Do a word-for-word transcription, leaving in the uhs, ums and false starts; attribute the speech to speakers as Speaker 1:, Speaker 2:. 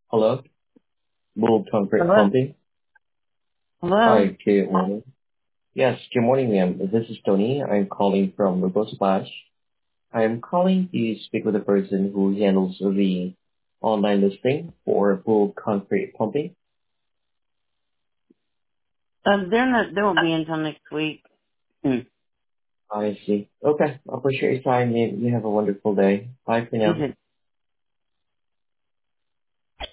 Speaker 1: Hello, Bull Concrete
Speaker 2: Hello?
Speaker 1: Pumping.
Speaker 2: Hello?
Speaker 1: Hi, good morning. Yes, good morning, ma'am. This is Tony. I'm calling from River Splash. I am calling to speak with the person who handles the online listing for Bull Concrete Pumping.
Speaker 2: Um, they're not, they won't be in until next week. Hmm.
Speaker 1: I see. Okay, I appreciate your time, and you have a wonderful day. Bye for
Speaker 2: You
Speaker 1: now.
Speaker 2: did.